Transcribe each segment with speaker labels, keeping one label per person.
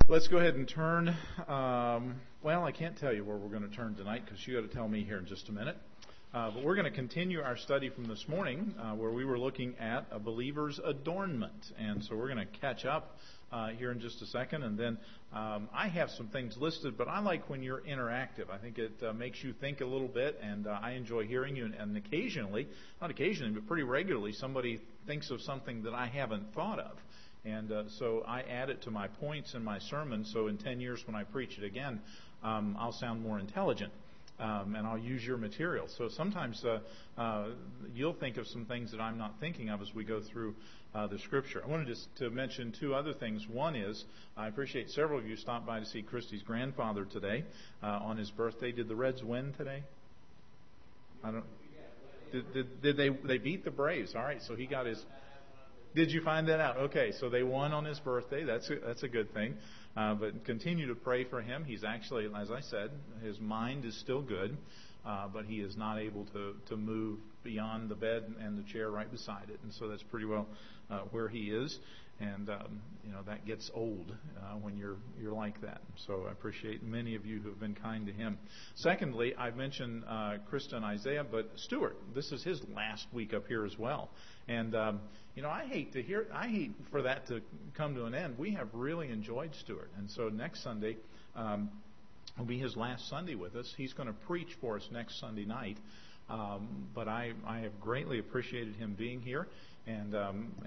Speaker 1: Let's go ahead and turn. Well, I can't tell you where we're going to turn tonight because you got to tell me here in just a minute. But we're going to continue our study from this morning where we were looking at a believer's adornment. And so we're going to catch up here in just a second. And then I have some things listed, but I like when you're interactive. I think it makes you think a little bit, and I enjoy hearing you. And occasionally, not occasionally, but pretty regularly, somebody thinks of something that I haven't thought of. And so I add it to my points in my sermon, so in 10 years when I preach it again, I'll sound more intelligent, and I'll use your material. So sometimes you'll think of some things that I'm not thinking of as we go through the Scripture. I wanted to mention two other things. One is, I appreciate several of you stopped by to see Christy's grandfather today on his birthday. Did the Reds win today? I don't. Did they beat the Braves? All right, so he got his. Did you find that out? Okay, so they won on his birthday. That's a good thing. But continue to pray for him. He's actually, as I said, his mind is still good, but he is not able to move beyond the bed and the chair right beside it. And so that's pretty well where he is. And that gets old when you're like that. So I appreciate many of you who have been kind to him. Secondly, I've mentioned Krista and Isaiah, but Stuart, this is his last week up here as well. And I hate for that to come to an end. We have really enjoyed Stuart, and so next Sunday will be his last Sunday with us. He's going to preach for us next Sunday night. But I have greatly appreciated him being here, and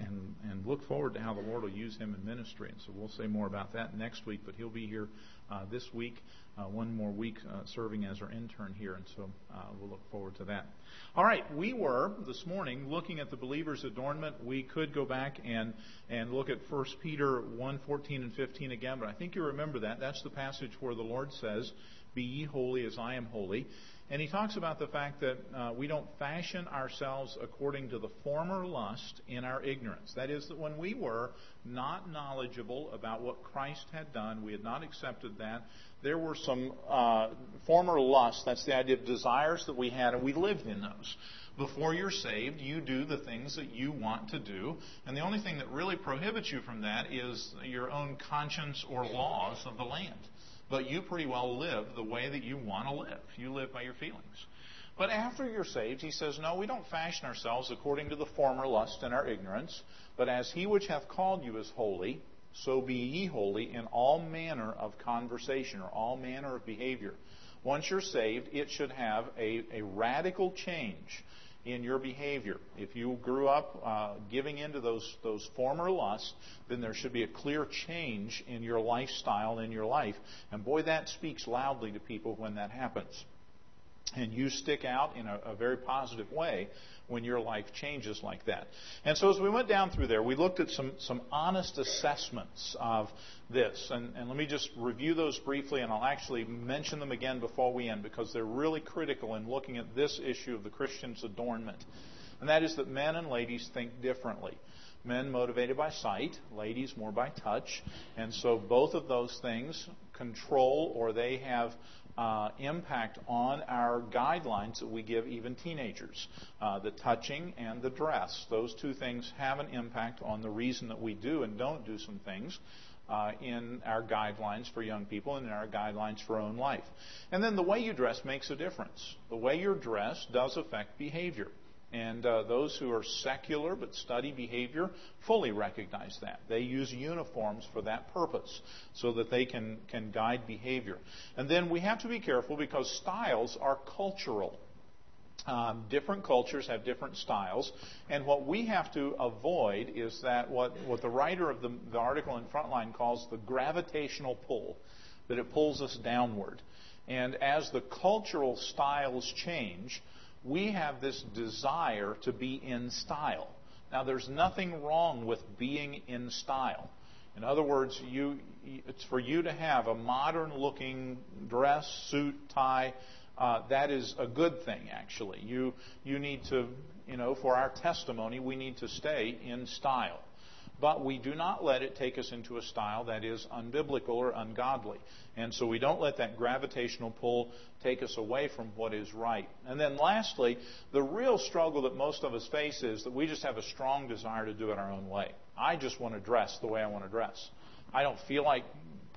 Speaker 1: look forward to how the Lord will use him in ministry. And so we'll say more about that next week. But he'll be here this week, one more week serving as our intern here, and so we'll look forward to that. All right, we were this morning looking at the believer's adornment. We could go back and look at 1 Peter 1:14 and 15 again, but I think you remember that. That's the passage where the Lord says, "Be ye holy as I am holy." And he talks about the fact that we don't fashion ourselves according to the former lust in our ignorance. That is, that when we were not knowledgeable about what Christ had done, we had not accepted that, there were some former lusts, that's the idea of desires that we had, and we lived in those. Before you're saved, you do the things that you want to do, and the only thing that really prohibits you from that is your own conscience or laws of the land. But you pretty well live the way that you want to live. You live by your feelings. But after you're saved, he says, no, we don't fashion ourselves according to the former lust and our ignorance, but as he which hath called you is holy, so be ye holy in all manner of conversation, or all manner of behavior. Once you're saved, it should have a radical change in your behavior. If you grew up giving into those former lusts, then there should be a clear change in your lifestyle, in your life. And boy, that speaks loudly to people when that happens. And you stick out in a very positive way when your life changes like that. And so as we went down through there, we looked at some honest assessments of this. And let me just review those briefly, and I'll actually mention them again before we end, because they're really critical in looking at this issue of the Christian's adornment. And that is that men and ladies think differently. Men motivated by sight, ladies more by touch. And so both of those things control, or they have impact on our guidelines that we give even teenagers. The touching and the dress. Those two things have an impact on the reason that we do and don't do some things in our guidelines for young people and in our guidelines for our own life. And then the way you dress makes a difference. The way you're dressed does affect behavior. And those who are secular but study behavior fully recognize that. They use uniforms for that purpose so that they can guide behavior. And then we have to be careful because styles are cultural. Different cultures have different styles. And what we have to avoid is that what the writer of the article in Frontline calls the gravitational pull, that it pulls us downward. And as the cultural styles change, we have this desire to be in style. Now, there's nothing wrong with being in style. In other words, it's for you to have a modern-looking dress, suit, tie. That is a good thing, actually. You need to, for our testimony, we need to stay in style. But we do not let it take us into a style that is unbiblical or ungodly. And so we don't let that gravitational pull take us away from what is right. And then lastly, the real struggle that most of us face is that we just have a strong desire to do it our own way. I just want to dress the way I want to dress. I don't feel like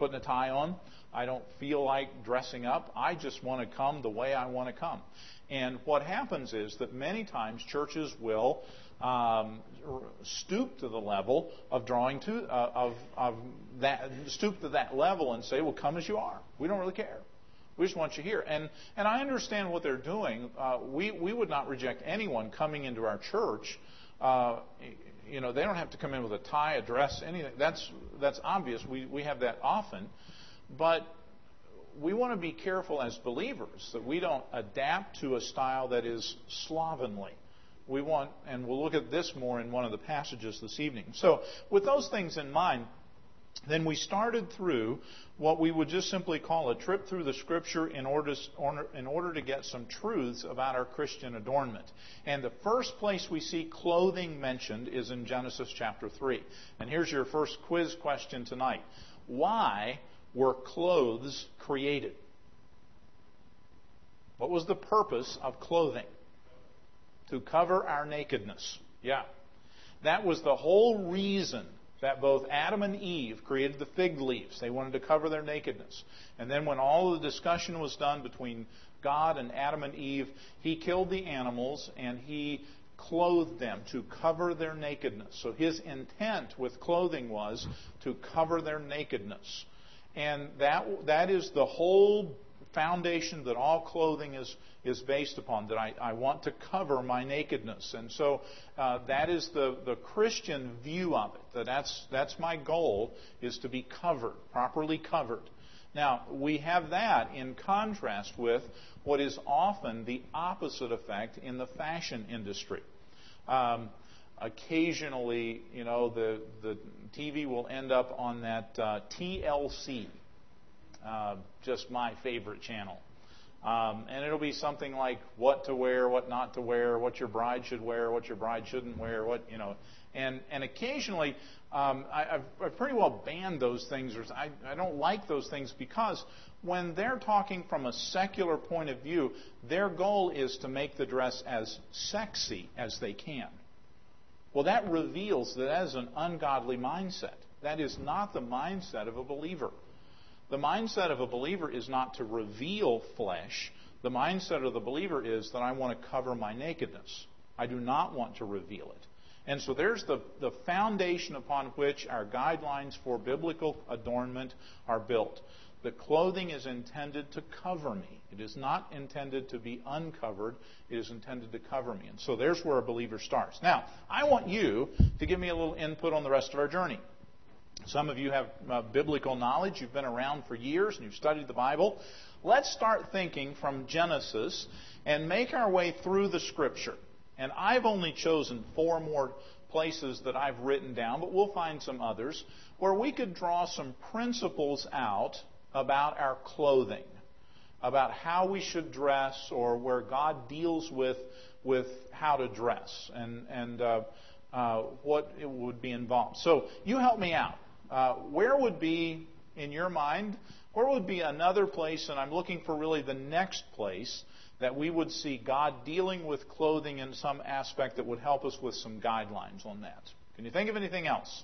Speaker 1: putting a tie on. I don't feel like dressing up. I just want to come the way I want to come. And what happens is that many times churches will stoop to the level of drawing to of that, stoop to that level and say, well, come as you are. We don't really care. We just want you here. And I understand what they're doing. We would not reject anyone coming into our church. They don't have to come in with a tie, a dress, anything. That's obvious. We have that often. But we want to be careful as believers that we don't adapt to a style that is slovenly. We want, and we'll look at this more in one of the passages this evening. So with those things in mind, then we started through what we would just simply call a trip through the Scripture in order to get some truths about our Christian adornment. And the first place we see clothing mentioned is in Genesis chapter 3. And here's your first quiz question tonight. Why were clothes created? What was the purpose of clothing? To cover our nakedness. Yeah. That was the whole reason that both Adam and Eve created the fig leaves. They wanted to cover their nakedness. And then when all the discussion was done between God and Adam and Eve, He killed the animals and He clothed them to cover their nakedness. So His intent with clothing was to cover their nakedness. And that is the whole foundation that all clothing is based upon, that I want to cover my nakedness. And so that is the Christian view of it, that's my goal, is to be covered, properly covered. Now, we have that in contrast with what is often the opposite effect in the fashion industry. Occasionally, the TV will end up on that TLC, just my favorite channel. And it'll be something like what to wear, what not to wear, what your bride should wear, what your bride shouldn't wear, And occasionally, I've pretty well banned those things. I don't like those things because when they're talking from a secular point of view, their goal is to make the dress as sexy as they can. Well, that reveals that is an ungodly mindset. That is not the mindset of a believer. The mindset of a believer is not to reveal flesh. The mindset of the believer is that I want to cover my nakedness. I do not want to reveal it. And so there's the foundation upon which our guidelines for biblical adornment are built. The clothing is intended to cover me. It is not intended to be uncovered. It is intended to cover me. And so there's where a believer starts. Now, I want you to give me a little input on the rest of our journey. Some of you have biblical knowledge. You've been around for years and you've studied the Bible. Let's start thinking from Genesis and make our way through the Scripture. And I've only chosen 4 more places that I've written down, but we'll find some others, where we could draw some principles out about our clothing, about how we should dress, or where God deals with how to dress and what it would be involved. So you help me out. Where would be, in your mind, where would be another place, and I'm looking for really the next place, that we would see God dealing with clothing in some aspect that would help us with some guidelines on that? Can you think of anything else?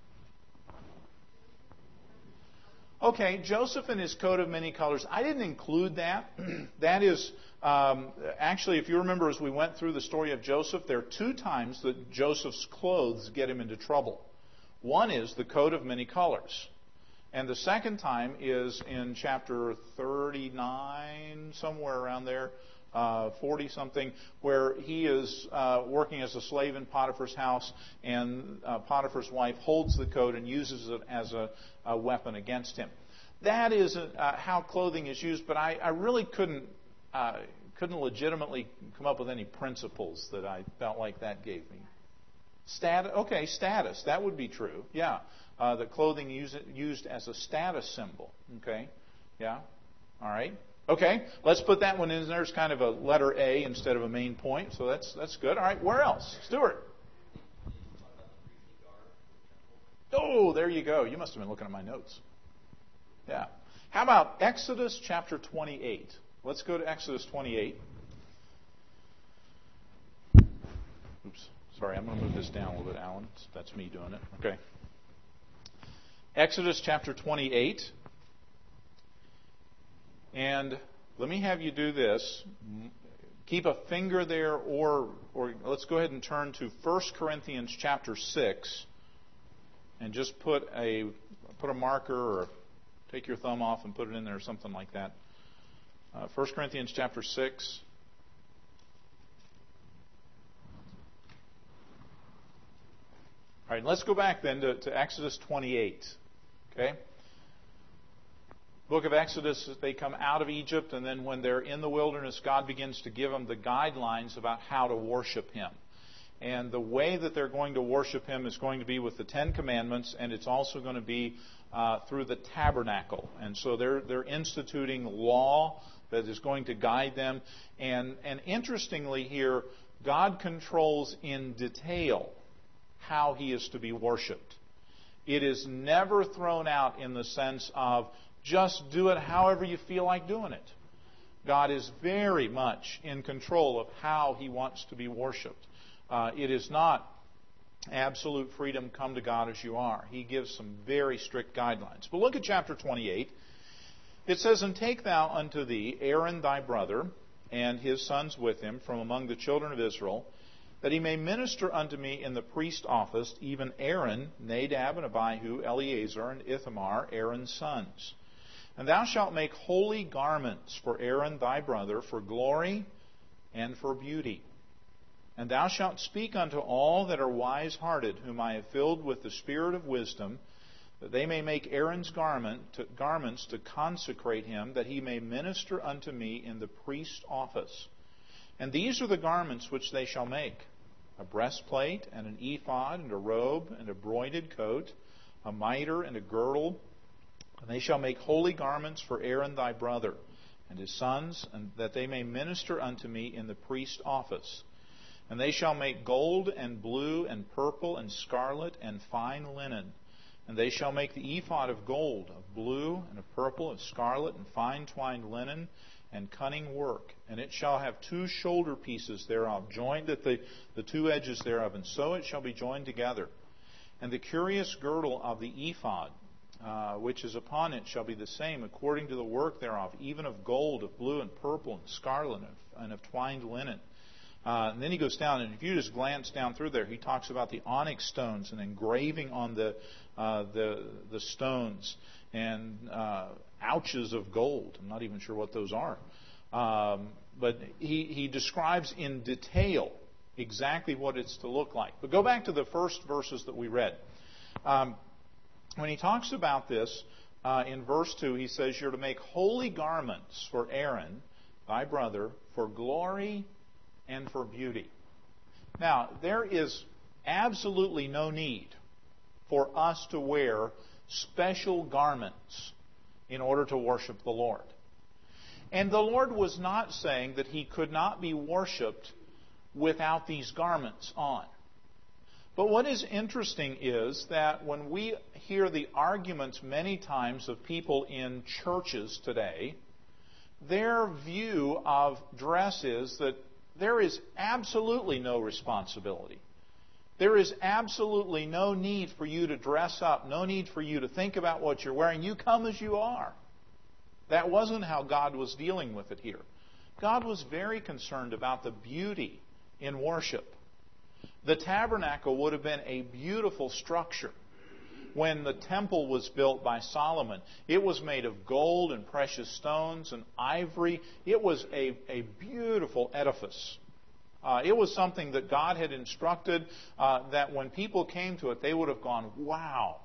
Speaker 1: Okay, Joseph and his coat of many colors. I didn't include that. That is, actually, if you remember as we went through the story of Joseph, there are 2 times that Joseph's clothes get him into trouble. One is the coat of many colors. And the second time is in chapter 39, somewhere around there, 40-something, where he is working as a slave in Potiphar's house, and Potiphar's wife holds the coat and uses it as a weapon against him. That is how clothing is used, but I really couldn't legitimately come up with any principles that I felt like that gave me. Status. That would be true. Yeah. The clothing used as a status symbol. Okay. Yeah. All right. Okay. Let's put that one in there as kind of a letter A instead of a main point. So that's good. All right. Where else? Stuart. Oh, there you go. You must have been looking at my notes. Yeah. How about Exodus chapter 28? Let's go to Exodus 28. Oops. Sorry, I'm going to move this down a little bit, Alan. That's me doing it. Okay. Exodus chapter 28. And let me have you do this. Keep a finger there, or let's go ahead and turn to 1 Corinthians chapter 6, and just put a marker, or take your thumb off and put it in there, or something like that. 1 Corinthians chapter 6. All right, let's go back then to Exodus 28. Okay? Book of Exodus, they come out of Egypt, and then when they're in the wilderness, God begins to give them the guidelines about how to worship Him. And the way that they're going to worship Him is going to be with the Ten Commandments, and it's also going to be through the tabernacle. And so they're instituting law that is going to guide them. And interestingly here, God controls in detail how He is to be worshipped. It is never thrown out in the sense of just do it however you feel like doing it. God is very much in control of how He wants to be worshipped. It is not absolute freedom, come to God as you are. He gives some very strict guidelines. But look at chapter 28. It says, "And take thou unto thee Aaron thy brother, and his sons with him, from among the children of Israel, that he may minister unto me in the priest office, even Aaron, Nadab, and Abihu, Eleazar, and Ithamar, Aaron's sons. And thou shalt make holy garments for Aaron thy brother, for glory and for beauty. And thou shalt speak unto all that are wise-hearted, whom I have filled with the spirit of wisdom, that they may make Aaron's garments to consecrate him, that he may minister unto me in the priest office. And these are the garments which they shall make: a breastplate, and an ephod, and a robe, and a broided coat, a mitre, and a girdle. And they shall make holy garments for Aaron thy brother, and his sons, and that they may minister unto me in the priest office. And they shall make gold, and blue, and purple, and scarlet, and fine linen. And they shall make the ephod of gold, of blue, and of purple, of scarlet, and fine twined linen, and cunning work. And it shall have 2 shoulder pieces thereof, joined at the 2 edges thereof, and so it shall be joined together. And the curious girdle of the ephod, which is upon it, shall be the same according to the work thereof, even of gold, of blue, and purple, and scarlet, and of twined linen. And then he goes down, and if you just glance down through there, he talks about the onyx stones and engraving on the stones, and ouches of gold. I'm not even sure what those are. But he describes in detail exactly what it's to look like. But go back to the first verses that we read. When he talks about this, in verse 2, he says, "You're to make holy garments for Aaron, thy brother, for glory and for beauty." Now, there is absolutely no need for us to wear special garments in order to worship the Lord. And the Lord was not saying that He could not be worshipped without these garments on. But what is interesting is that when we hear the arguments many times of people in churches today, their view of dress is that there is absolutely no responsibility. There is absolutely no need for you to dress up, no need for you to think about what you're wearing. You come as you are. That wasn't how God was dealing with it here. God was very concerned about the beauty in worship. The tabernacle would have been a beautiful structure. When the temple was built by Solomon, it was made of gold and precious stones and ivory. It was a beautiful edifice. It was something that God had instructed that when people came to it, they would have gone, wow.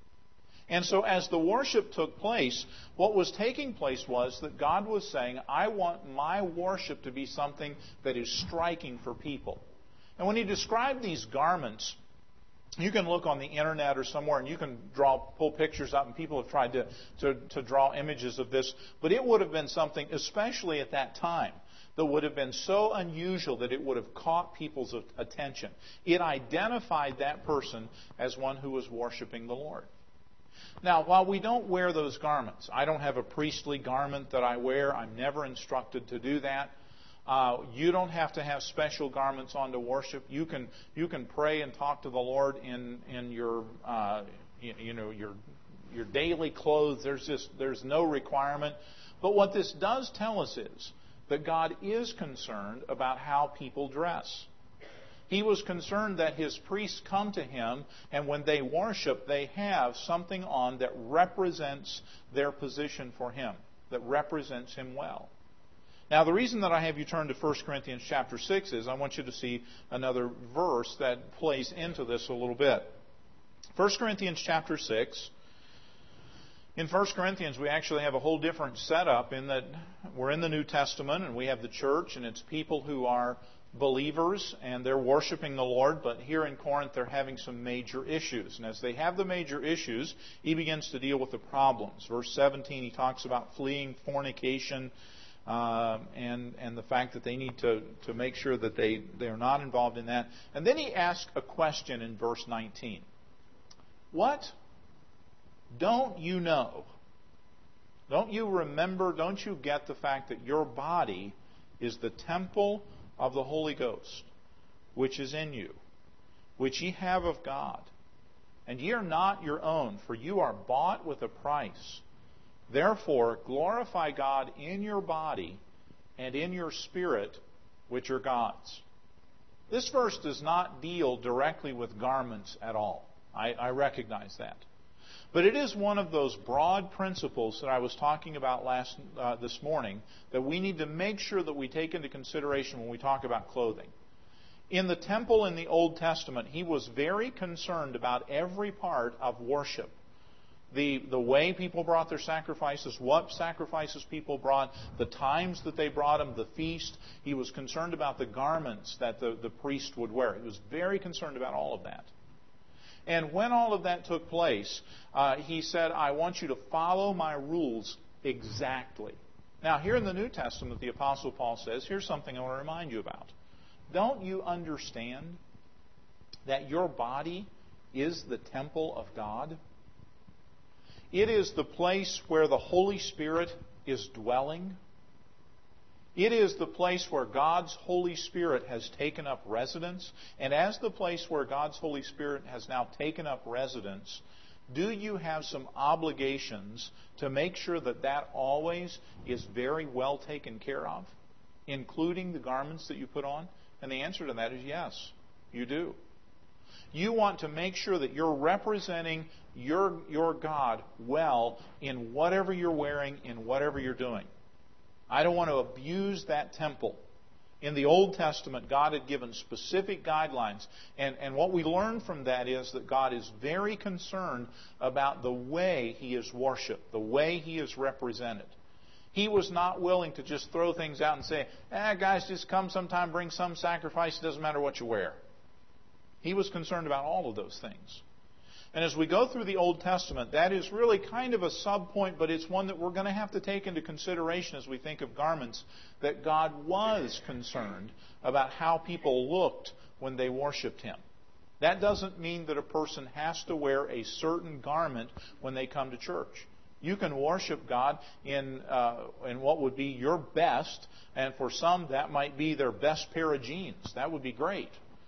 Speaker 1: And so as the worship took place, what was taking place was that God was saying, I want my worship to be something that is striking for people. And when He described these garments, you can look on the internet or somewhere and you can pull pictures up, and people have tried to draw images of this. But it would have been something, especially at that time, that would have been so unusual that it would have caught people's attention. It identified that person as one who was worshiping the Lord. Now, while we don't wear those garments, I don't have a priestly garment that I wear. I'm never instructed to do that. You don't have to have special garments on to worship. You can pray and talk to the Lord in your your daily clothes. There's no requirement. But what this does tell us is that God is concerned about how people dress. He was concerned that His priests come to Him, and when they worship, they have something on that represents their position for Him, that represents Him well. Now, the reason that I have you turn to 1 Corinthians chapter 6 is I want you to see another verse that plays into this a little bit. 1 Corinthians chapter 6. In 1 Corinthians, we actually have a whole different setup in that we're in the New Testament and we have the church, and it's people who are believers and they're worshiping the Lord, but here in Corinth they're having some major issues. And as they have the major issues, he begins to deal with the problems. Verse 17, he talks about fleeing fornication and the fact that they need to make sure that they are not involved in that. And then he asks a question in verse 19. What don't you know? Don't you remember, don't you get the fact that your body is the temple of the Holy Ghost, which is in you, which ye have of God, and ye are not your own, for you are bought with a price. Therefore glorify God in your body and in your spirit, which are God's. This verse does not deal directly with garments at all. I recognize that. But it is one of those broad principles that I was talking about this morning that we need to make sure that we take into consideration when we talk about clothing. In the temple in the Old Testament, he was very concerned about every part of worship. The way people brought their sacrifices, what sacrifices people brought, the times that they brought them, the feast. He was concerned about the garments that the priest would wear. He was very concerned about all of that. And when all of that took place, he said, I want you to follow my rules exactly. Now, here in the New Testament, the Apostle Paul says, here's something I want to remind you about. Don't you understand that your body is the temple of God? It is the place where the Holy Spirit is dwelling. It is the place where God's Holy Spirit has taken up residence. And as the place where God's Holy Spirit has now taken up residence, do you have some obligations to make sure that that always is very well taken care of, including the garments that you put on? And the answer to that is yes, you do. You want to make sure that you're representing your God well in whatever you're wearing, in whatever you're doing. I don't want to abuse that temple. In the Old Testament, God had given specific guidelines. And what we learn from that is that God is very concerned about the way He is worshipped, the way He is represented. He was not willing to just throw things out and say, guys, just come sometime, bring some sacrifice, it doesn't matter what you wear. He was concerned about all of those things. And as we go through the Old Testament, that is really kind of a sub-point, but it's one that we're going to have to take into consideration as we think of garments, that God was concerned about how people looked when they worshipped Him. That doesn't mean that a person has to wear a certain garment when they come to church. You can worship God in what would be your best, and for some that might be their best pair of jeans. That would be great.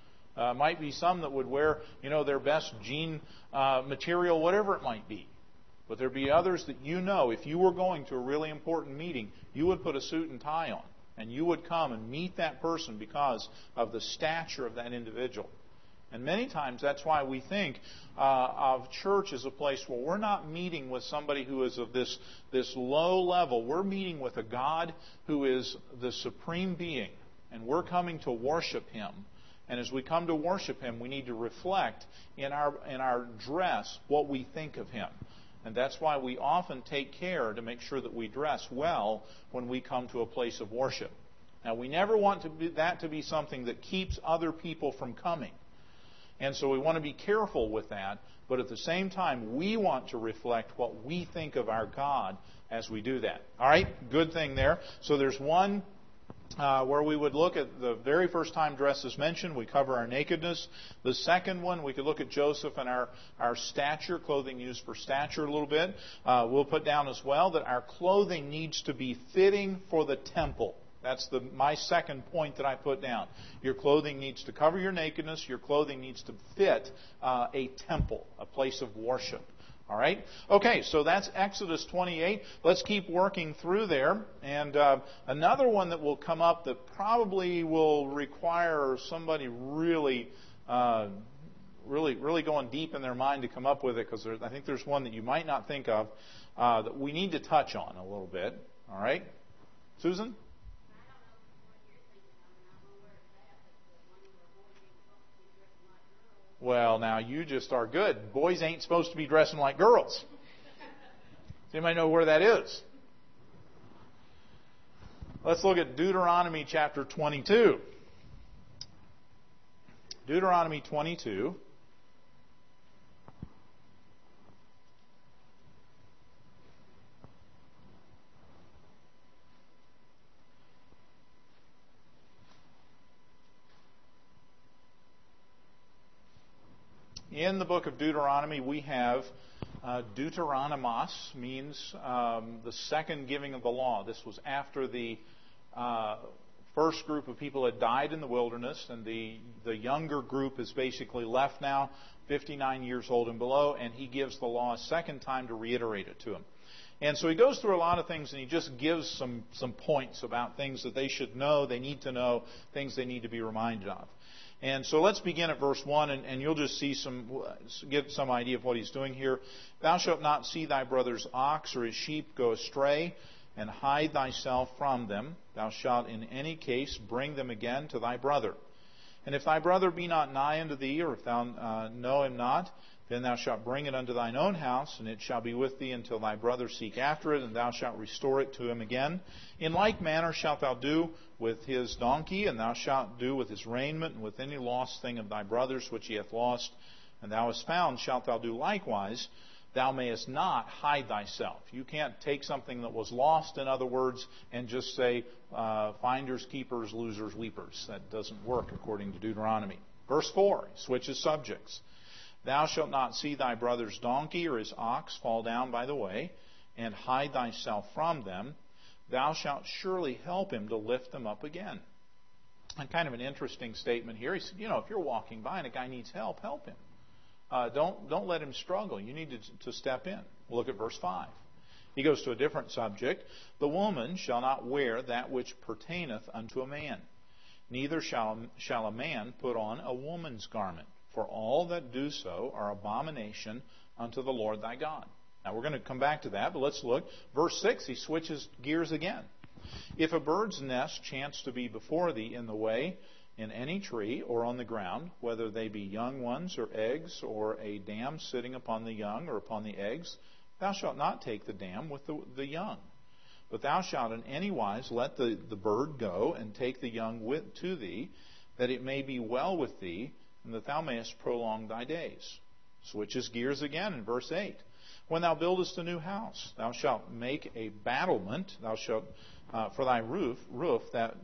Speaker 1: Might be some that would wear, their best jean material, whatever it might be. But there'd be others that if you were going to a really important meeting, you would put a suit and tie on. And you would come and meet that person because of the stature of that individual. And many times that's why we think of church as a place where we're not meeting with somebody who is of this low level. We're meeting with a God who is the supreme being. And we're coming to worship Him. And as we come to worship Him, we need to reflect in our dress what we think of Him. And that's why we often take care to make sure that we dress well when we come to a place of worship. Now, we never want that to be something that keeps other people from coming. And so we want to be careful with that. But at the same time, we want to reflect what we think of our God as we do that. All right? Good thing there. So there's one where we would look at the very first time dress is mentioned. We cover our nakedness. The second one, we could look at Joseph and our stature, clothing used for stature a little bit. We'll put down as well that our clothing needs to be fitting for the temple. That's my second point that I put down. Your clothing needs to cover your nakedness. Your clothing needs to fit a temple, a place of worship. All right? Okay, so that's Exodus 28. Let's keep working through there. And another one that will come up that probably will require somebody really going deep in their mind to come up with it, because I think there's one that you might not think of that we need to touch on a little bit. All right? Susan? Well, now you just are good. Boys ain't supposed to be dressing like girls. Does anybody know where that is? Let's look at Deuteronomy chapter 22. Deuteronomy 22. In the book of Deuteronomy, we have Deuteronomos, means the second giving of the law. This was after the first group of people had died in the wilderness, and the younger group is basically left now, 59 years old and below, and he gives the law a second time to reiterate it to them. And so he goes through a lot of things, and he just gives some points about things that they should know, they need to know, things they need to be reminded of. And so let's begin at verse 1, and you'll just get some idea of what he's doing here. Thou shalt not see thy brother's ox or his sheep go astray, and hide thyself from them. Thou shalt in any case bring them again to thy brother. And if thy brother be not nigh unto thee, or if thou know him not, then thou shalt bring it unto thine own house, and it shall be with thee until thy brother seek after it, and thou shalt restore it to him again. In like manner shalt thou do with his donkey, and thou shalt do with his raiment, and with any lost thing of thy brother's which he hath lost, and thou hast found, shalt thou do likewise. Thou mayest not hide thyself. You can't take something that was lost, in other words, and just say, finders, keepers, losers, weepers. That doesn't work according to Deuteronomy. Verse 4, he switches subjects. Thou shalt not see thy brother's donkey or his ox fall down by the way, and hide thyself from them. Thou shalt surely help him to lift them up again. And kind of an interesting statement here. He said, if you're walking by and a guy needs help, help him. Don't let him struggle. You need to step in. We'll look at verse 5. He goes to a different subject. The woman shall not wear that which pertaineth unto a man, neither shall a man put on a woman's garment. For all that do so are abomination unto the Lord thy God. Now we're going to come back to that, but let's look. Verse 6, he switches gears again. If a bird's nest chance to be before thee in the way, in any tree or on the ground, whether they be young ones or eggs, or a dam sitting upon the young or upon the eggs, thou shalt not take the dam with the young. But thou shalt in any wise let the bird go, and take the young to thee, that it may be well with thee, and that thou mayest prolong thy days. Switches gears again in verse 8. When thou buildest a new house, thou shalt make a battlement, thou shalt for thy roof that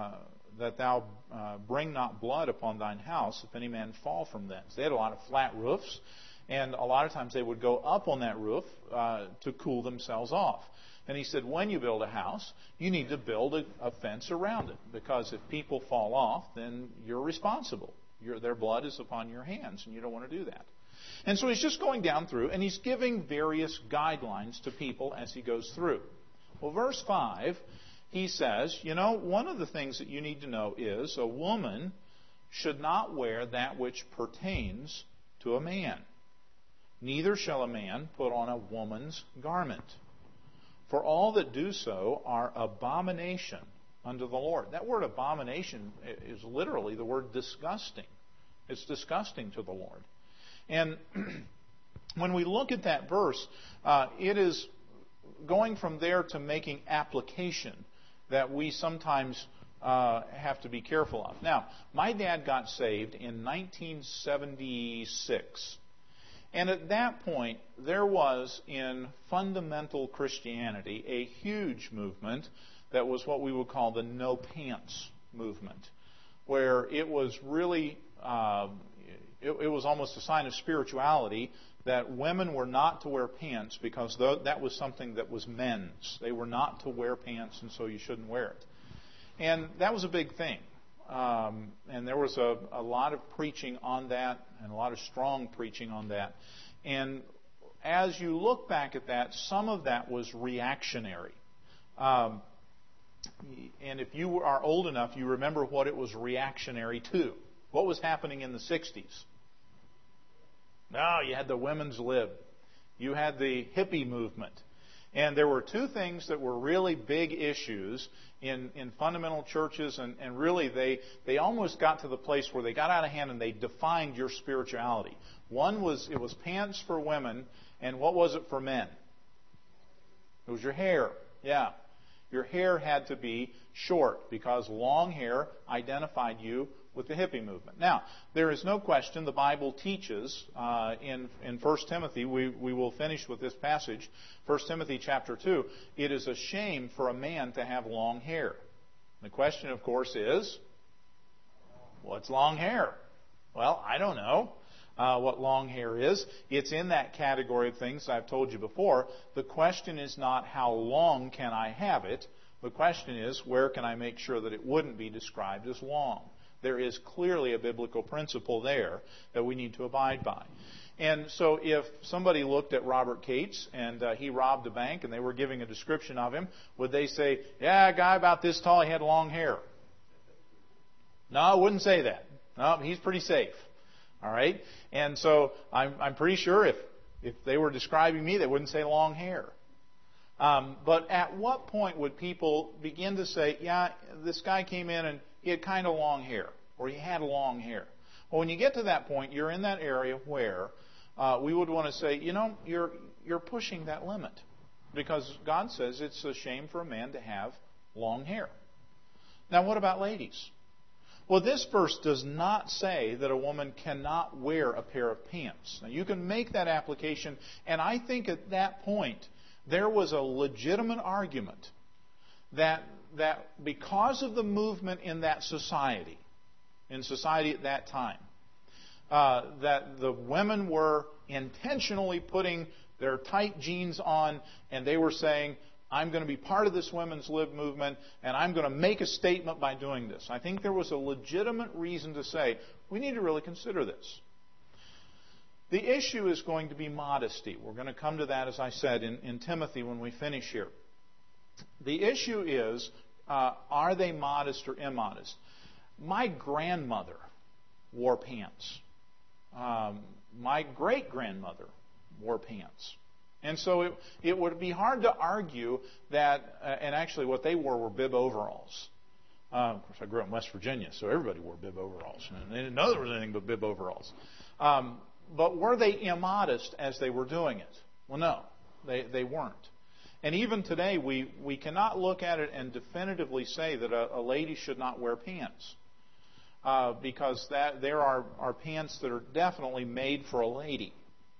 Speaker 1: thou bring not blood upon thine house, if any man fall from thence. They had a lot of flat roofs, and a lot of times they would go up on that roof to cool themselves off. And he said, when you build a house, you need to build a fence around it, because if people fall off, then you're responsible. Their blood is upon your hands, and you don't want to do that. And so he's just going down through, and he's giving various guidelines to people as he goes through. Well, verse 5, he says, one of the things that you need to know is a woman should not wear that which pertains to a man. Neither shall a man put on a woman's garment. For all that do so are abomination unto the Lord. That word abomination is literally the word disgusting. It's disgusting to the Lord. And when we look at that verse, it is going from there to making application that we sometimes have to be careful of. Now, my dad got saved in 1976. And at that point, there was in fundamental Christianity a huge movement that was what we would call the no pants movement, where it was really, it was almost a sign of spirituality that women were not to wear pants, because that was something that was men's. They were not to wear pants, and so you shouldn't wear it. And that was a big thing. And there was a lot of preaching on that, and a lot of strong preaching on that. And as you look back at that, some of that was reactionary. And if you are old enough, you remember what it was reactionary to. What was happening in the 60s? No, you had the women's lib. You had the hippie movement. And there were two things that were really big issues in fundamental churches, and really they almost got to the place where they got out of hand and they defined your spirituality. One was, it was pants for women, and what was it for men? It was your hair. Yeah. Your hair had to be short because long hair identified you with the hippie movement. Now, there is no question the Bible teaches in 1 Timothy, we will finish with this passage, 1 Timothy chapter 2, it is a shame for a man to have long hair. The question, of course, is, what's long hair? Well, I don't know what long hair is. It's in that category of things I've told you before. The question is not how long can I have it. The question is, where can I make sure that it wouldn't be described as long? There is clearly a biblical principle there that we need to abide by. And so if somebody looked at Robert Cates and he robbed a bank and they were giving a description of him, would they say, yeah, a guy about this tall, he had long hair? No, I wouldn't say that. No, he's pretty safe. All right? And so I'm pretty sure if they were describing me, they wouldn't say long hair. But at what point would people begin to say, yeah, this guy came in and he had kind of long hair, or he had long hair? Well, when you get to that point, you're in that area where we would want to say, you know, you're pushing that limit. Because God says it's a shame for a man to have long hair. Now, what about ladies? Well, this verse does not say that a woman cannot wear a pair of pants. Now, you can make that application, and I think at that point there was a legitimate argument that because of the movement in that society, at that time, that the women were intentionally putting their tight jeans on, and they were saying, I'm going to be part of this women's lib movement, and I'm going to make a statement by doing this. I think there was a legitimate reason to say, we need to really consider this. The issue is going to be modesty. We're going to come to that, as I said, in Timothy when we finish here. The issue is, are they modest or immodest? My grandmother wore pants. My great-grandmother wore pants. And so it would be hard to argue that, and actually what they wore were bib overalls. Of course, I grew up in West Virginia, so everybody wore bib overalls. And they didn't know there was anything but bib overalls. But were they immodest as they were doing it? Well, no, they weren't. And even today, we cannot look at it and definitively say that a lady should not wear pants. Because there are pants that are definitely made for a lady.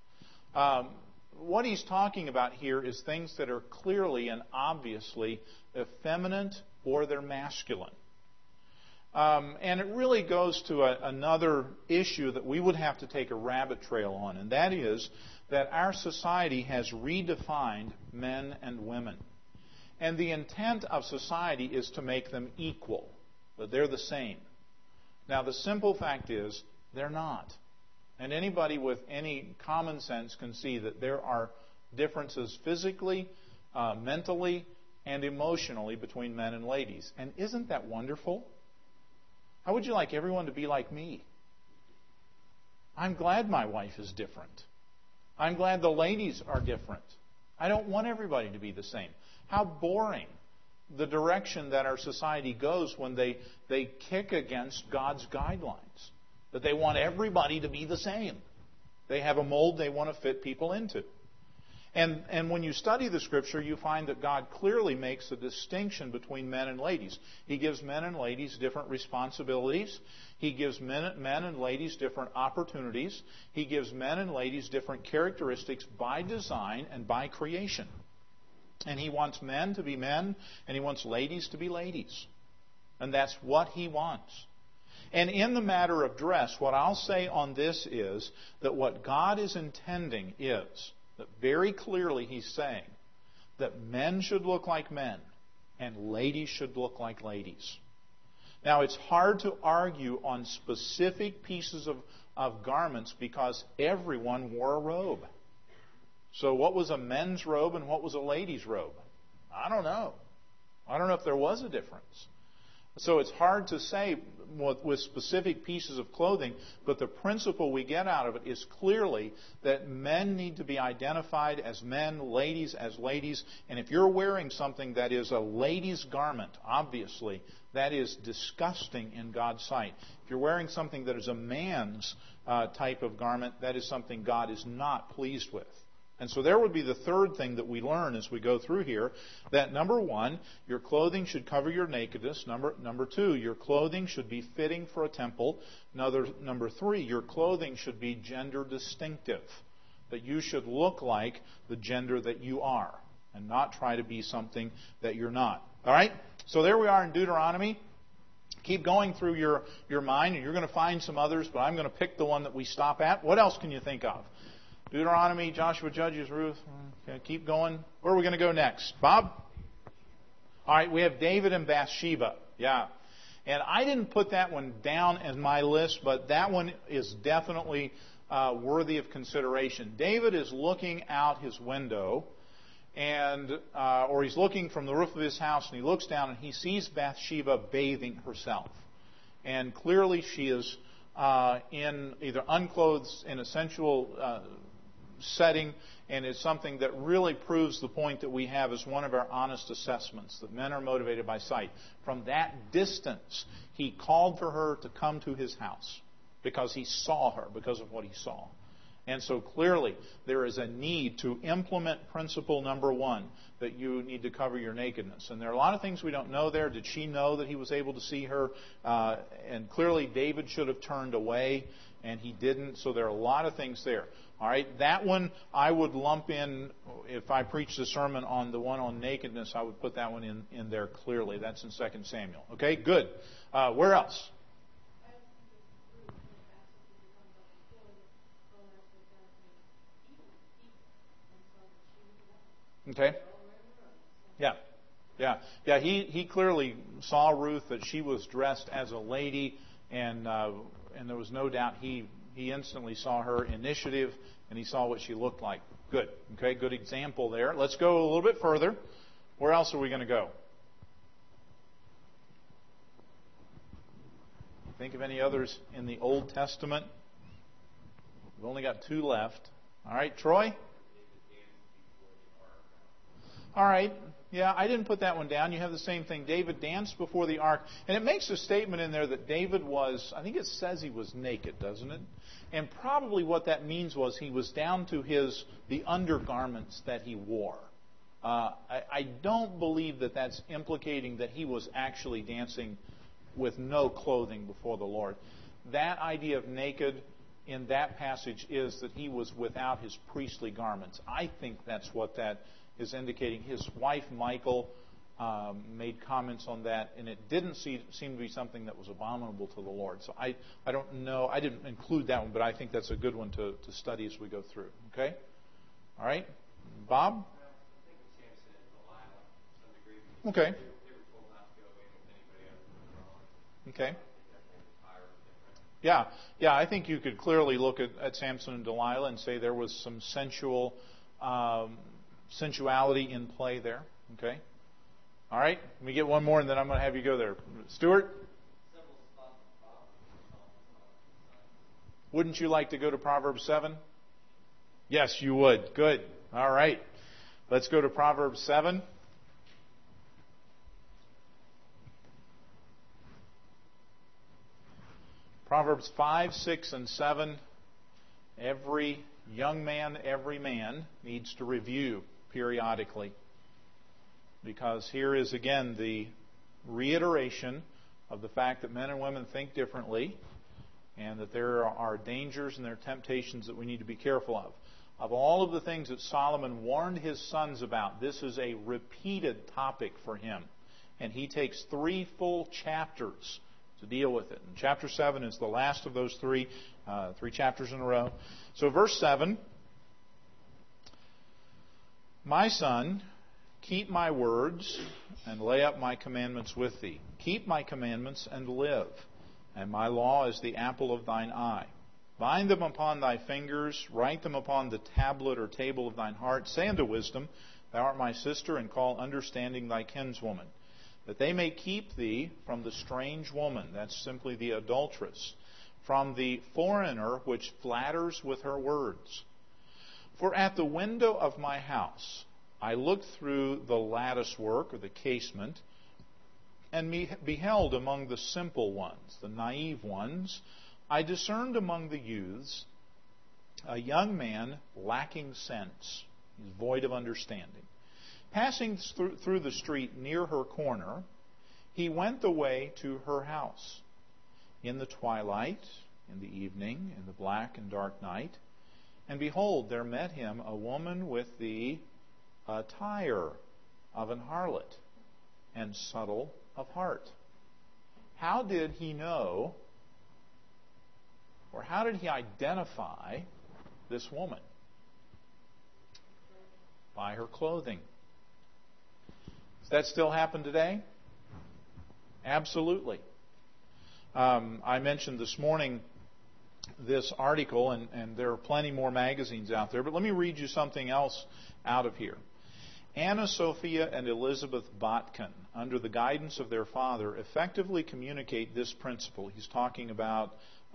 Speaker 1: What he's talking about here is things that are clearly and obviously effeminate or they're masculine. And it really goes to another issue that we would have to take a rabbit trail on, and that is that our society has redefined men and women. And the intent of society is to make them equal, that they're the same. Now, the simple fact is, they're not. And anybody with any common sense can see that there are differences physically, mentally, and emotionally between men and ladies. And isn't that wonderful? How would you like everyone to be like me? I'm glad my wife is different. I'm glad the ladies are different. I don't want everybody to be the same. How boring the direction that our society goes when they kick against God's guidelines. That they want everybody to be the same. They have a mold they want to fit people into. And when you study the Scripture, you find that God clearly makes a distinction between men and ladies. He gives men and ladies different responsibilities. He gives men and ladies different opportunities. He gives men and ladies different characteristics by design and by creation. And He wants men to be men, and He wants ladies to be ladies. And that's what He wants. And in the matter of dress, what I'll say on this is that what God is intending is that very clearly He's saying that men should look like men and ladies should look like ladies. Now, it's hard to argue on specific pieces of garments because everyone wore a robe. So what was a men's robe and what was a lady's robe? I don't know. I don't know if there was a difference. So it's hard to say with specific pieces of clothing, but the principle we get out of it is clearly that men need to be identified as men, ladies as ladies, and if you're wearing something that is a lady's garment, obviously, that is disgusting in God's sight. If you're wearing something that is a man's type of garment, that is something God is not pleased with. And so there would be the third thing that we learn as we go through here, that number one, your clothing should cover your nakedness. Number two, your clothing should be fitting for a temple. Number three, your clothing should be gender distinctive, that you should look like the gender that you are and not try to be something that you're not. All right? So there we are in Deuteronomy. Keep going through your mind, and you're going to find some others, but I'm going to pick the one that we stop at. What else can you think of? Deuteronomy, Joshua, Judges, Ruth. Okay, keep going. Where are we going to go next? Bob? All right, we have David and Bathsheba. Yeah. And I didn't put that one down in my list, but that one is definitely worthy of consideration. David is looking out his window, or he's looking from the roof of his house, and he looks down and he sees Bathsheba bathing herself. And clearly she is in either unclothed in a sensual setting, and it's something that really proves the point that we have as one of our honest assessments, that men are motivated by sight. From that distance, he called for her to come to his house because he saw her, because of what he saw. And so clearly, there is a need to implement principle number one, that you need to cover your nakedness. And there are a lot of things we don't know there. Did she know that he was able to see her? And clearly, David should have turned away, and he didn't. So there are a lot of things there. All right, that one I would lump in, if I preached a sermon on the one on nakedness, I would put that one in there clearly. That's in 2 Samuel. Okay, good. Where else? Okay. Yeah. He clearly saw Ruth, that she was dressed as a lady, and there was no doubt he instantly saw her initiative, and he saw what she looked like. Good. Okay, good example there. Let's go a little bit further. Where else are we going to go? Think of any others in the Old Testament? We've only got 2 left. All right, Troy? All right. Yeah, I didn't put that one down. You have the same thing. David danced before the ark. And it makes a statement in there that David was, I think it says he was naked, doesn't it? And probably what that means was he was down to the undergarments that he wore. I don't believe that that's implicating that he was actually dancing with no clothing before the Lord. That idea of naked in that passage is that he was without his priestly garments. I think that's what that is indicating. His wife, Michal, made comments on that, and it didn't seem to be something that was abominable to the Lord. So I don't know. I didn't include that one, but I think that's a good one to study as we go through. Okay? All right? Bob? Okay. Okay. Yeah, I think you could clearly look at Samson and Delilah and say there was some sensuality in play there. Okay? All right? Let me get one more, and then I'm going to have you go there. Stuart? Wouldn't you like to go to Proverbs 7? Yes, you would. Good. All right. Let's go to Proverbs 7. Proverbs 5, 6, and 7. Every young man, every man needs to review periodically. Because here is again the reiteration of the fact that men and women think differently, and that there are dangers and there are temptations that we need to be careful of. Of all of the things that Solomon warned his sons about, this is a repeated topic for him. And he takes 3 full chapters to deal with it. And chapter 7 is the last of those 3 chapters in a row. So verse 7, my son, keep my words and lay up my commandments with thee. Keep my commandments and live, and my law is the apple of thine eye. Bind them upon thy fingers, write them upon the tablet or table of thine heart. Say unto wisdom, Thou art my sister, and call understanding thy kinswoman, that they may keep thee from the strange woman, that's simply the adulteress, from the foreigner which flatters with her words. For at the window of my house I looked through the lattice work, or the casement, and beheld among the simple ones, the naive ones, I discerned among the youths a young man lacking sense. He's void of understanding. Passing through the street near her corner, he went the way to her house. In the twilight, in the evening, in the black and dark night, and behold, there met him a woman with the attire of an harlot and subtle of heart. How did he know, or how did he identify this woman? By her clothing. Does that still happen today? Absolutely. I mentioned this morning this article, and there are plenty more magazines out there, but let me read you something else out of here. Anna Sophia and Elizabeth Botkin, under the guidance of their father, effectively communicate this principle. He's talking about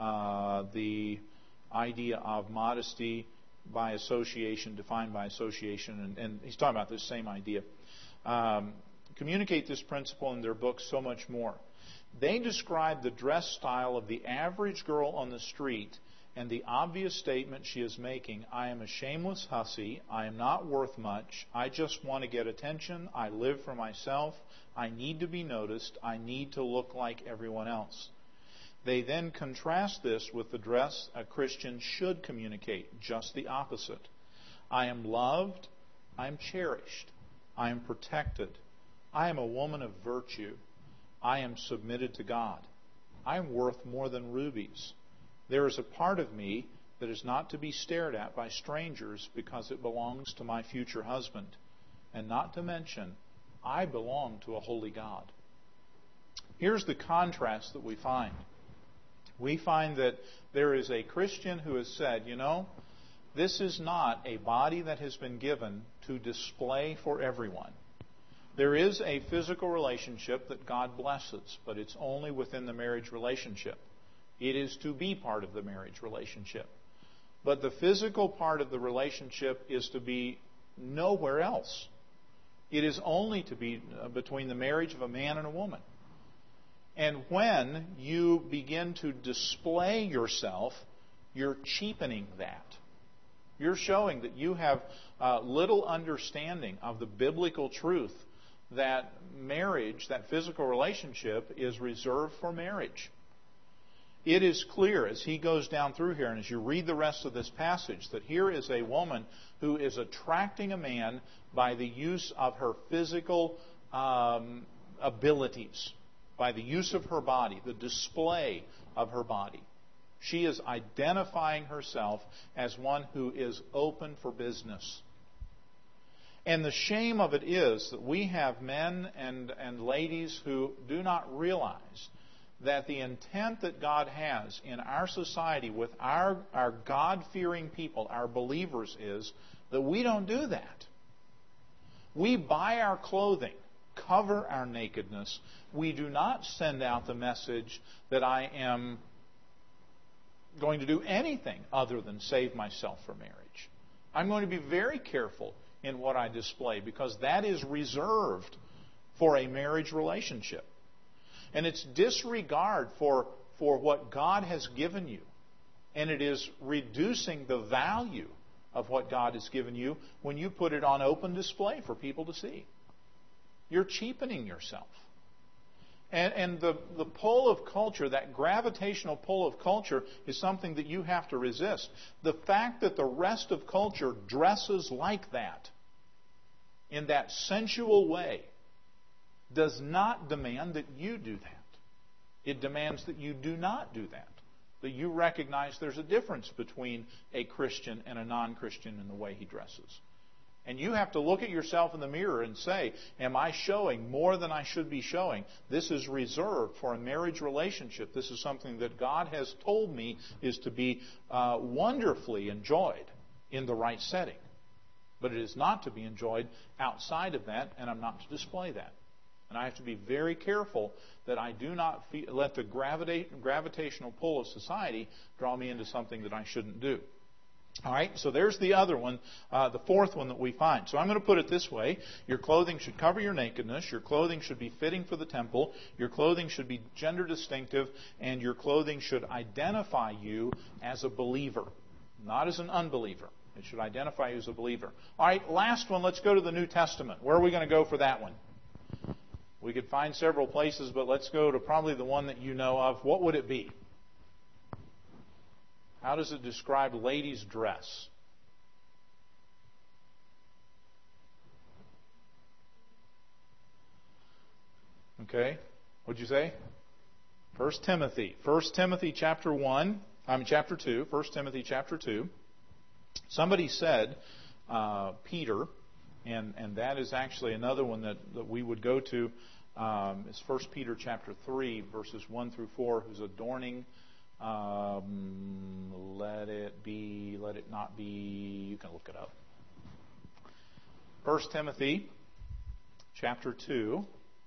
Speaker 1: the idea of modesty by association, defined by association, and he's talking about this same idea. Communicate this principle in their book, So Much More. They describe the dress style of the average girl on the street and the obvious statement she is making: I am a shameless hussy, I am not worth much, I just want to get attention, I live for myself, I need to be noticed, I need to look like everyone else. They then contrast this with the dress a Christian should communicate, just the opposite. I am loved, I am cherished, I am protected, I am a woman of virtue, I am submitted to God, I am worth more than rubies. There is a part of me that is not to be stared at by strangers because it belongs to my future husband. And not to mention, I belong to a holy God. Here's the contrast that we find. We find that there is a Christian who has said, this is not a body that has been given to display for everyone. There is a physical relationship that God blesses, but it's only within the marriage relationship. It is to be part of the marriage relationship. But the physical part of the relationship is to be nowhere else. It is only to be between the marriage of a man and a woman. And when you begin to display yourself, you're cheapening that. You're showing that you have little understanding of the biblical truth that marriage, that physical relationship, is reserved for marriage. It is clear as he goes down through here, and as you read the rest of this passage, that here is a woman who is attracting a man by the use of her physical abilities, by the use of her body, the display of her body. She is identifying herself as one who is open for business. And the shame of it is that we have men and ladies who do not realize that the intent that God has in our society with our God-fearing people, our believers, is that we don't do that. We buy our clothing, cover our nakedness. We do not send out the message that I am going to do anything other than save myself for marriage. I'm going to be very careful in what I display because that is reserved for a marriage relationship. And it's disregard for what God has given you. And it is reducing the value of what God has given you when you put it on open display for people to see. You're cheapening yourself. And the pull of culture, that gravitational pull of culture, is something that you have to resist. The fact that the rest of culture dresses like that, in that sensual way, does not demand that you do that. It demands that you do not do that. That you recognize there's a difference between a Christian and a non-Christian in the way he dresses. And you have to look at yourself in the mirror and say, am I showing more than I should be showing? This is reserved for a marriage relationship. This is something that God has told me is to be wonderfully enjoyed in the right setting. But it is not to be enjoyed outside of that, and I'm not to display that. And I have to be very careful that I do not let the gravitational pull of society draw me into something that I shouldn't do. All right, so there's the other one, the fourth one that we find. So I'm going to put it this way. Your clothing should cover your nakedness. Your clothing should be fitting for the temple. Your clothing should be gender distinctive. And your clothing should identify you as a believer, not as an unbeliever. It should identify you as a believer. All right, last one. Let's go to the New Testament. Where are we going to go for that one? We could find several places, but let's go to probably the one that you know of. What would it be? How does it describe ladies' dress? Okay. What'd you say? 1 Timothy. 1 Timothy chapter 2. 1 Timothy chapter 2. Somebody said, Peter, and that is actually another one that we would go to. It's 1 Peter chapter 3, verses 1 through 4, who's adorning. Let it not be. You can look it up. 1 Timothy chapter 2.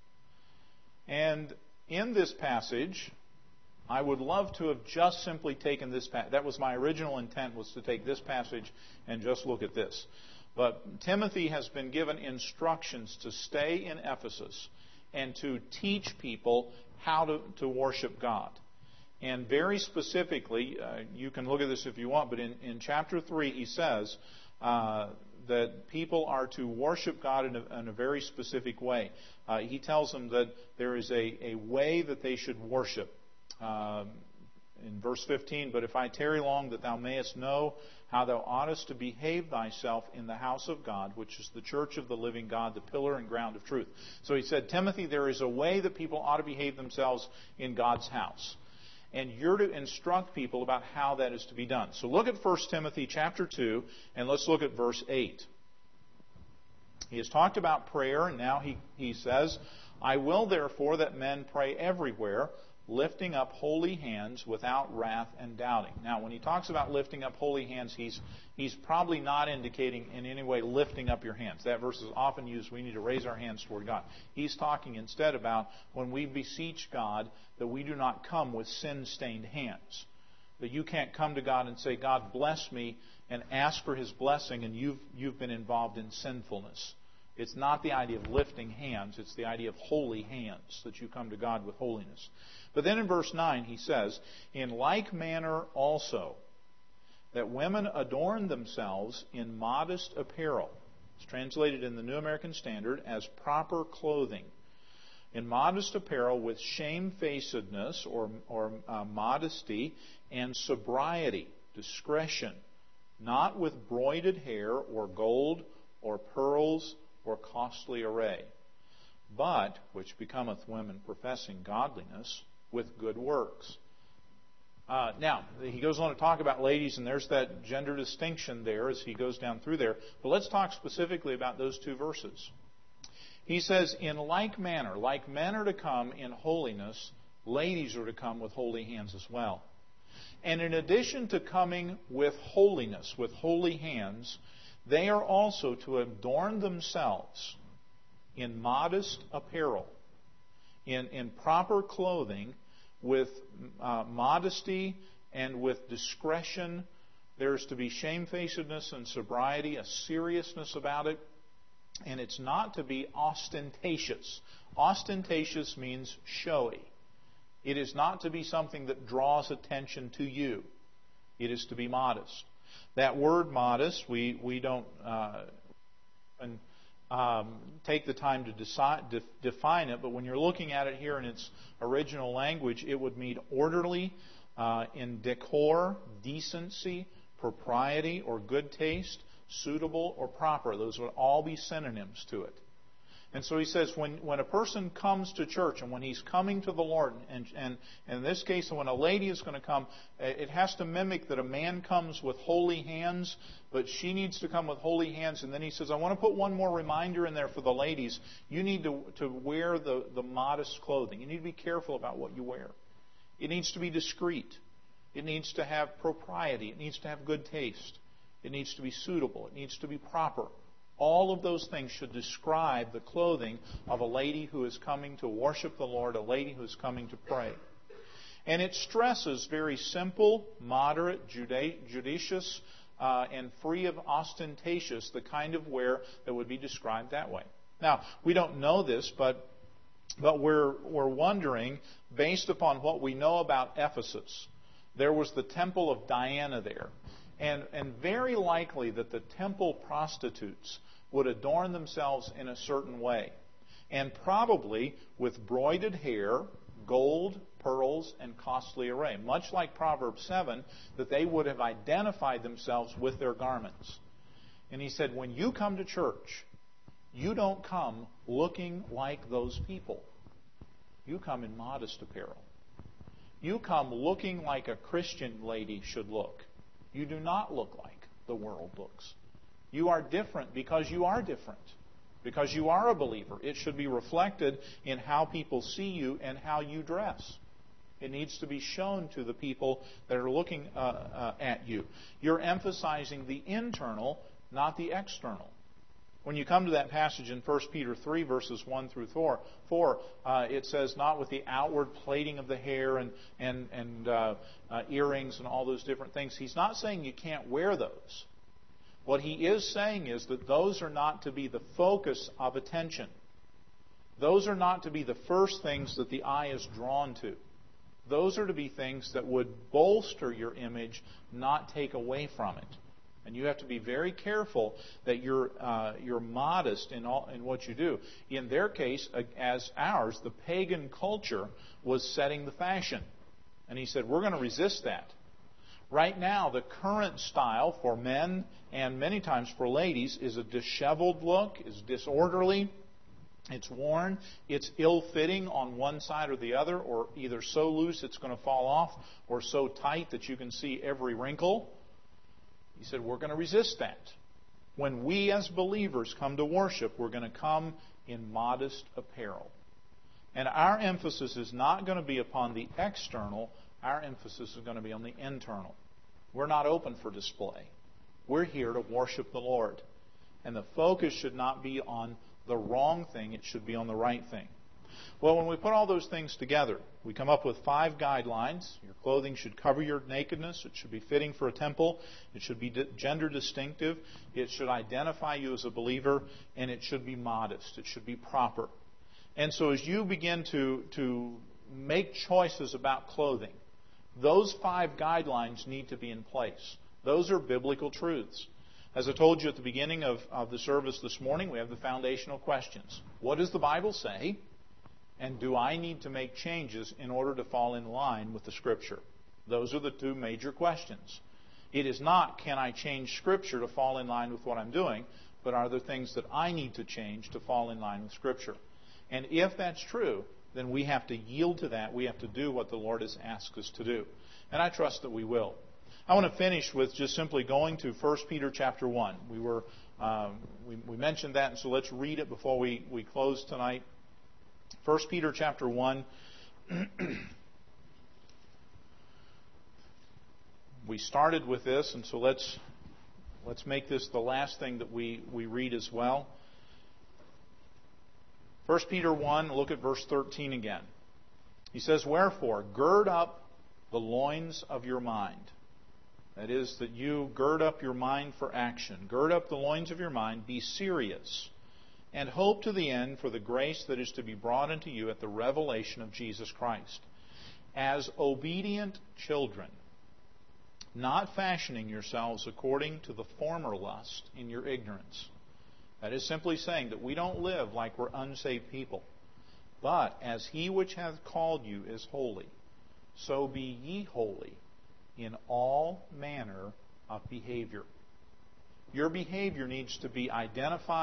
Speaker 1: And in this passage, I would love to have just simply taken this passage. That was my original intent, was to take this passage and just look at this. But Timothy has been given instructions to stay in Ephesus and to teach people how to worship God. And very specifically, you can look at this if you want, but in chapter 3 he says that people are to worship God in a very specific way. He tells them that there is a way that they should worship. In verse 15, but if I tarry long, that thou mayest know how thou oughtest to behave thyself in the house of God, which is the church of the living God, the pillar and ground of truth. So he said, Timothy, there is a way that people ought to behave themselves in God's house. And you're to instruct people about how that is to be done. So look at 1 Timothy chapter 2, and let's look at verse 8. He has talked about prayer, and now he says, I will therefore that men pray everywhere, lifting up holy hands without wrath and doubting. Now, when he talks about lifting up holy hands, he's probably not indicating in any way lifting up your hands. That verse is often used, we need to raise our hands toward God. He's talking instead about when we beseech God that we do not come with sin-stained hands. That you can't come to God and say, God bless me, and ask for His blessing, and you've been involved in sinfulness. It's not the idea of lifting hands. It's the idea of holy hands, that you come to God with holiness. But then in verse 9 he says, in like manner also, that women adorn themselves in modest apparel. It's translated in the New American Standard as proper clothing. In modest apparel with shamefacedness or modesty and sobriety, discretion, not with broided hair or gold or pearls or costly array, but which becometh women professing godliness with good works. Now, he goes on to talk about ladies, and there's that gender distinction there as he goes down through there. But let's talk specifically about those two verses. He says, in like manner, like men are to come in holiness, ladies are to come with holy hands as well. And in addition to coming with holiness, with holy hands, they are also to adorn themselves in modest apparel, in proper clothing, with modesty and with discretion. There's to be shamefacedness and sobriety, a seriousness about it. And it's not to be ostentatious. Ostentatious means showy. It is not to be something that draws attention to you. It is to be modest. That word modest, we don't take the time to define it, but when you're looking at it here in its original language, it would mean orderly, in decor, decency, propriety, or good taste, suitable or proper. Those would all be synonyms to it. And so he says when a person comes to church and when he's coming to the Lord, and in this case when a lady is going to come, it has to mimic that a man comes with holy hands, but she needs to come with holy hands. And then he says, I want to put one more reminder in there for the ladies. You need to wear the modest clothing. You need to be careful about what you wear. It needs to be discreet. It needs to have propriety. It needs to have good taste. It needs to be suitable. It needs to be proper. All of those things should describe the clothing of a lady who is coming to worship the Lord, a lady who is coming to pray. And it stresses very simple, moderate, judicious, and free of ostentatious, the kind of wear that would be described that way. Now, we don't know this, but we're wondering, based upon what we know about Ephesus, there was the temple of Diana there. And very likely that the temple prostitutes would adorn themselves in a certain way. And probably with broided hair, gold, pearls, and costly array. Much like Proverbs 7, that they would have identified themselves with their garments. And he said, when you come to church, you don't come looking like those people. You come in modest apparel. You come looking like a Christian lady should look. You do not look like the world looks. You are different because you are different. Because you are a believer. It should be reflected in how people see you and how you dress. It needs to be shown to the people that are looking at you. You're emphasizing the internal, not the external. When you come to that passage in 1 Peter 3, verses 1 through 4, it says, not with the outward plaiting of the hair and earrings and all those different things. He's not saying you can't wear those. What he is saying is that those are not to be the focus of attention. Those are not to be the first things that the eye is drawn to. Those are to be things that would bolster your image, not take away from it. And you have to be very careful that you're modest in what you do. In their case, as ours, the pagan culture was setting the fashion. And he said, we're going to resist that. Right now, the current style for men and many times for ladies is a disheveled look, is disorderly, it's worn, it's ill-fitting on one side or the other, or either so loose it's going to fall off, or so tight that you can see every wrinkle. He said, we're going to resist that. When we as believers come to worship, we're going to come in modest apparel. And our emphasis is not going to be upon the external. Our emphasis is going to be on the internal. We're not open for display. We're here to worship the Lord. And the focus should not be on the wrong thing. It should be on the right thing. Well, when we put all those things together, we come up with 5 guidelines. Your clothing should cover your nakedness. It should be fitting for a temple. It should be gender distinctive. It should identify you as a believer. And it should be modest. It should be proper. And so as you begin to make choices about clothing, those 5 guidelines need to be in place. Those are biblical truths. As I told you at the beginning of the service this morning, we have the foundational questions. What does the Bible say? And do I need to make changes in order to fall in line with the Scripture? Those are the 2 major questions. It is not, can I change Scripture to fall in line with what I'm doing, but are there things that I need to change to fall in line with Scripture? And if that's true, then we have to yield to that. We have to do what the Lord has asked us to do. And I trust that we will. I want to finish with just simply going to 1 Peter chapter 1. We mentioned that, and so let's read it before we close tonight. 1 Peter chapter 1. We started with this, and so let's make this the last thing that we read as well. 1 Peter 1, look at verse 13 again. He says, wherefore, gird up the loins of your mind. That is, that you gird up your mind for action. Gird up the loins of your mind, be serious, and hope to the end for the grace that is to be brought unto you at the revelation of Jesus Christ. As obedient children, not fashioning yourselves according to the former lust in your ignorance. That is simply saying that we don't live like we're unsaved people. But as He which hath called you is holy, so be ye holy in all manner of behavior. Your behavior needs to be identified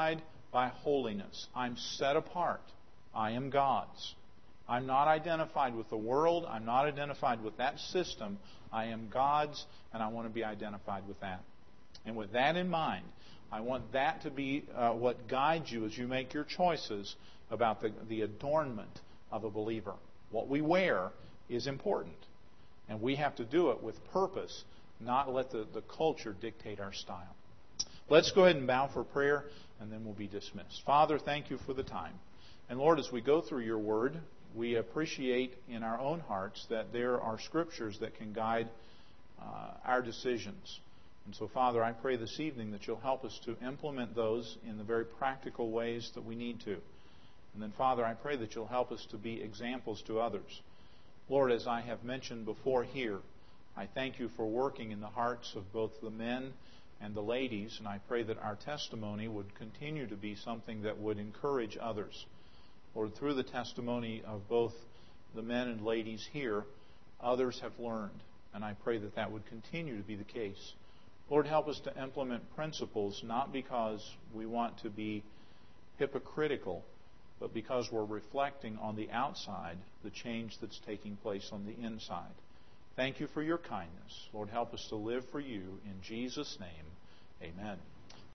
Speaker 1: by holiness. I'm set apart. I am God's. I'm not identified with the world. I'm not identified with that system. I am God's, and I want to be identified with that. And with that in mind, I want that to be what guides you as you make your choices about the adornment of a believer. What we wear is important. And we have to do it with purpose, not let the culture dictate our style. Let's go ahead and bow for prayer, and then we'll be dismissed. Father, thank you for the time. And Lord, as we go through your word, we appreciate in our own hearts that there are scriptures that can guide our decisions. And so, Father, I pray this evening that you'll help us to implement those in the very practical ways that we need to. And then, Father, I pray that you'll help us to be examples to others. Lord, as I have mentioned before here, I thank you for working in the hearts of both the men and the ladies, and I pray that our testimony would continue to be something that would encourage others. Lord, through the testimony of both the men and ladies here, others have learned, and I pray that that would continue to be the case. Lord, help us to implement principles not because we want to be hypocritical, but because we're reflecting on the outside the change that's taking place on the inside. Thank you for your kindness. Lord, help us to live for you. In Jesus' name, amen.